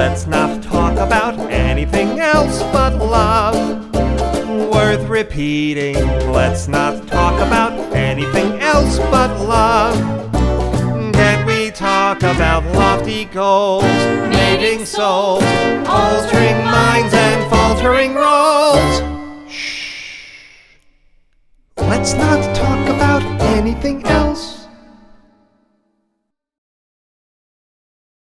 Let's not talk about anything else but love. Worth repeating, let's not talk about anything else but love. Can we talk about lofty goals, mating souls, altering minds and faltering roles? Shh. Let's not talk about anything else